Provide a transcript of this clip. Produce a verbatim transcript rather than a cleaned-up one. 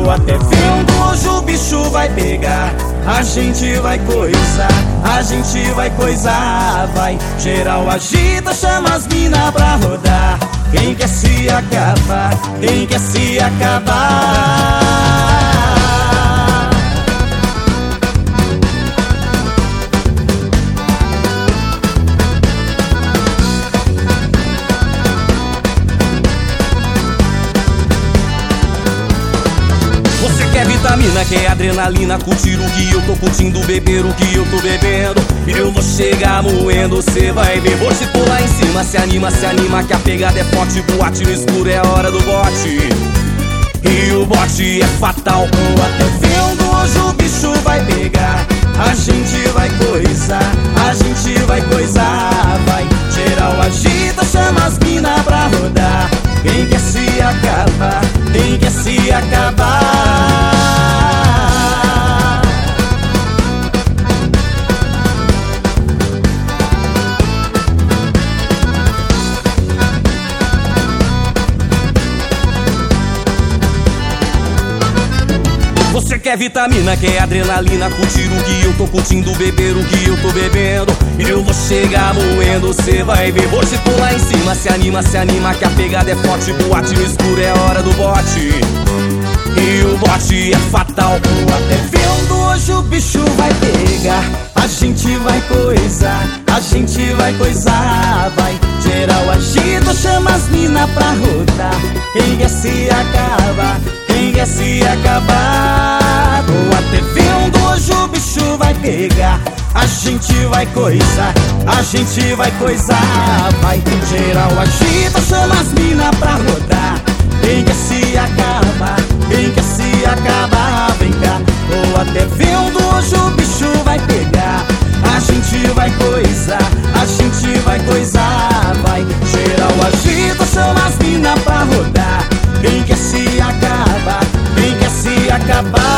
Tô até vendo, hoje o bicho vai pegar. A gente vai coisar, a gente vai coisar. Vai, geral agita, chama as mina pra rodar. Quem quer se acabar, quem quer se acabar. Você quer vitamina, quer adrenalina, curtir o que eu tô curtindo, beber o que eu tô bebendo. Eu vou chegar moendo, cê vai ver. Vou te pular em cima, se anima, se anima, que a pegada é forte. Boate no escuro, é a hora do bote. E o bote é fatal. Tô até vendo, hoje o bicho vai pegar. A gente vai coisar, a gente vai coisar. Vai, geral agita, chama as mina pra rodar. Quem quer se acabar, quem quer se acabar. Você quer vitamina, quer adrenalina, curtir o que eu tô curtindo, beber o que eu tô bebendo. Eu vou chegar moendo, cê vai ver. Vou te pular em cima, se anima, se anima, que a pegada é forte. Boate no escuro, é a hora do bote. E o bote é fatal. Tô até vendo, hoje o bicho vai pegar. A gente vai coisar, a gente vai coisar. Vai, geral agita, chama as mina pra rodar. Quem quer se acabar, quem quer se acabar. Tô até vendo, hoje o bicho vai pegar. A gente vai coisar, a gente vai coisar. Vai, geral agita, chama as mina pra rodar. Quem quer se acabar, quem quer se acabar. Vem cá, tô até vendo, hoje o bicho vai pegar. A gente vai coisar, a gente vai coisar. Vai, geral agita, chama as mina pra rodar. Quem quer se acabar, quem quer se acabar.